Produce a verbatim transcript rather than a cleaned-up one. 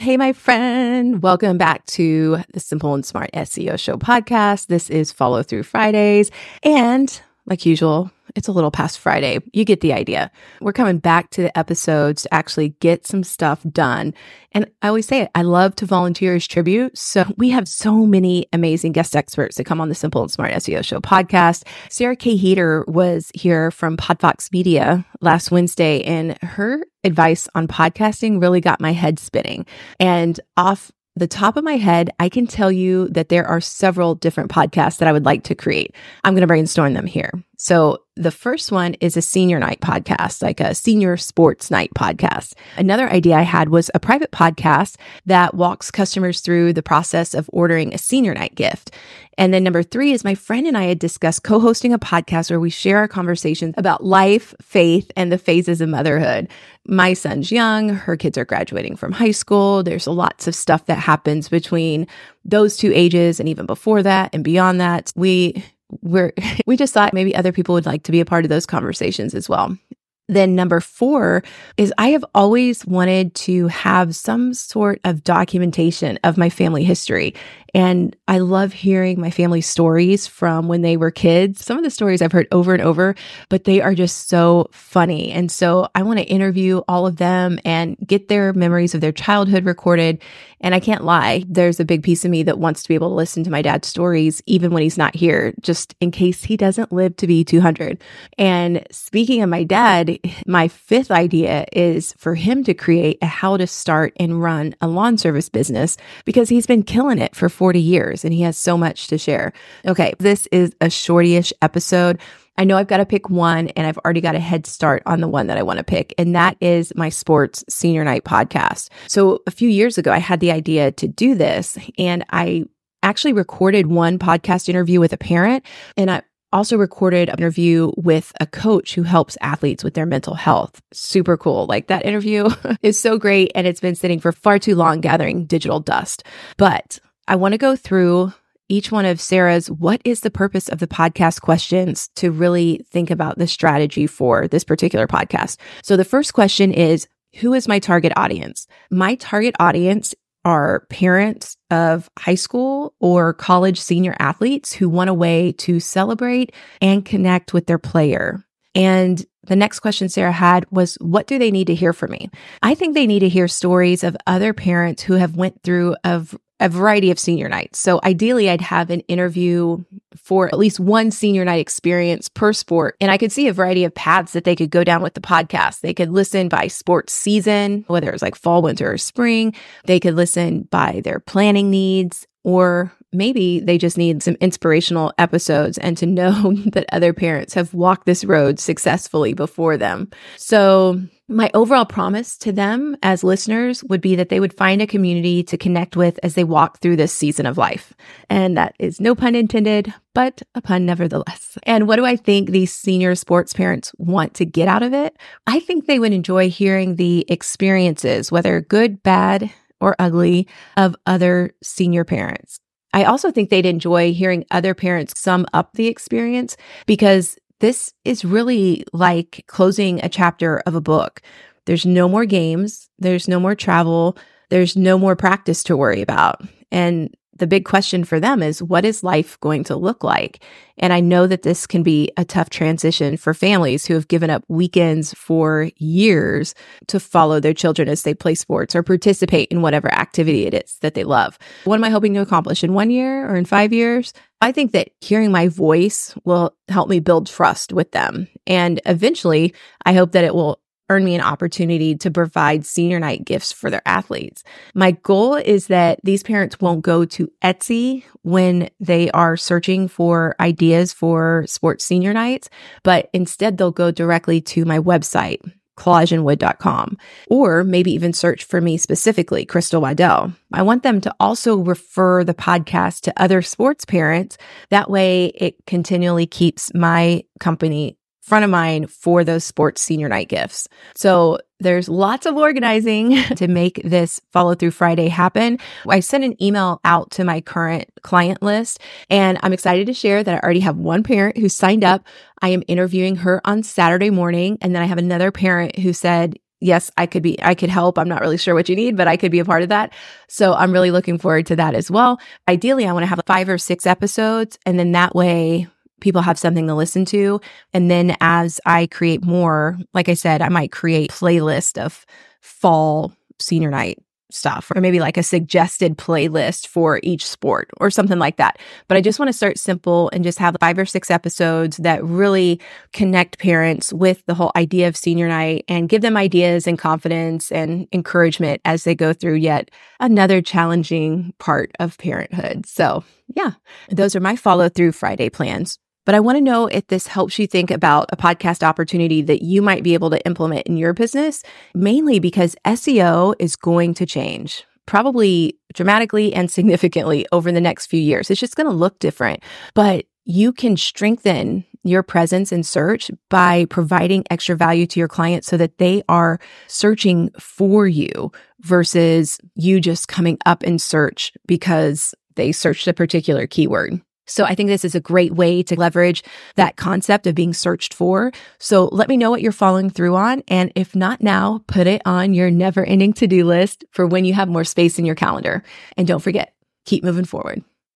Hey, my friend. Welcome back to the Simple and Smart S E O Show podcast. This is Follow Through Fridays. And like usual, it's a little past Friday. You get the idea. We're coming back to the episodes to actually get some stuff done. And I always say it, I love to volunteer as tribute. So we have so many amazing guest experts that come on the Simple and Smart S E O Show podcast. Sarah K. Heater was here from Podfox Media last Wednesday, and her advice on podcasting really got my head spinning. And off the top of my head, I can tell you that there are several different podcasts that I would like to create. I'm going to brainstorm them here. So the first one is a senior night podcast, like a senior sports night podcast. Another idea I had was a private podcast that walks customers through the process of ordering a senior night gift. And then number three is my friend and I had discussed co-hosting a podcast where we share our conversations about life, faith, and the phases of motherhood. My son's young, her kids are graduating from high school. There's lots of stuff that happens between those two ages and even before that and beyond that. We We're, we just thought maybe other people would like to be a part of those conversations as well. Then number four is I have always wanted to have some sort of documentation of my family history. And I love hearing my family stories from when they were kids. Some of the stories I've heard over and over, but they are just so funny. And so I want to interview all of them and get their memories of their childhood recorded. And I can't lie, there's a big piece of me that wants to be able to listen to my dad's stories, even when he's not here, just in case he doesn't live to be two hundred. And speaking of my dad, my fifth idea is for him to create a how to start and run a lawn service business because he's been killing it for forty years and he has so much to share. Okay, this is a shorty-ish episode. I know I've got to pick one and I've already got a head start on the one that I want to pick. And that is my sports senior night podcast. So a few years ago, I had the idea to do this and I actually recorded one podcast interview with a parent and I also recorded an interview with a coach who helps athletes with their mental health. Super cool. Like that interview is so great and it's been sitting for far too long gathering digital dust. But I want to go through each one of Sarah's, what is the purpose of the podcast questions to really think about the strategy for this particular podcast. So the first question is, who is my target audience? My target audience are parents of high school or college senior athletes who want a way to celebrate and connect with their player. And the next question Sarah had was, what do they need to hear from me? I think they need to hear stories of other parents who have went through a a variety of senior nights. So ideally, I'd have an interview for at least one senior night experience per sport. And I could see a variety of paths that they could go down with the podcast. They could listen by sports season, whether it's like fall, winter, or spring. They could listen by their planning needs, or maybe they just need some inspirational episodes and to know that other parents have walked this road successfully before them. So my overall promise to them as listeners would be that they would find a community to connect with as they walk through this season of life. And that is no pun intended, but a pun nevertheless. And what do I think these senior sports parents want to get out of it? I think they would enjoy hearing the experiences, whether good, bad, or ugly, of other senior parents. I also think they'd enjoy hearing other parents sum up the experience because this is really like closing a chapter of a book. There's no more games. There's no more travel. There's no more practice to worry about. And the big question for them is, what is life going to look like? And I know that this can be a tough transition for families who have given up weekends for years to follow their children as they play sports or participate in whatever activity it is that they love. What am I hoping to accomplish in one year or in five years? I think that hearing my voice will help me build trust with them. And eventually, I hope that it will earn me an opportunity to provide senior night gifts for their athletes. My goal is that these parents won't go to Etsy when they are searching for ideas for sports senior nights, but instead they'll go directly to my website, collage and wood dot com, or maybe even search for me specifically, Crystal Waddell. I want them to also refer the podcast to other sports parents. That way it continually keeps my company front of mind for those sports senior night gifts. So there's lots of organizing to make this Follow Through Friday happen. I sent an email out to my current client list, and I'm excited to share that I already have one parent who signed up. I am interviewing her on Saturday morning. And then I have another parent who said, yes, I could be, I could help. I'm not really sure what you need, but I could be a part of that. So I'm really looking forward to that as well. Ideally, I want to have five or six episodes, and then that way people have something to listen to. And then as I create more, like I said, I might create a playlist of fall senior night stuff, or maybe like a suggested playlist for each sport or something like that. But I just want to start simple and just have five or six episodes that really connect parents with the whole idea of senior night and give them ideas and confidence and encouragement as they go through yet another challenging part of parenthood. So yeah, those are my follow through Friday plans. But I want to know if this helps you think about a podcast opportunity that you might be able to implement in your business, mainly because S E O is going to change, probably dramatically and significantly over the next few years. It's just going to look different, but you can strengthen your presence in search by providing extra value to your clients so that they are searching for you versus you just coming up in search because they searched a particular keyword. So I think this is a great way to leverage that concept of being searched for. So let me know what you're following through on. And if not now, put it on your never-ending to-do list for when you have more space in your calendar. And don't forget, keep moving forward.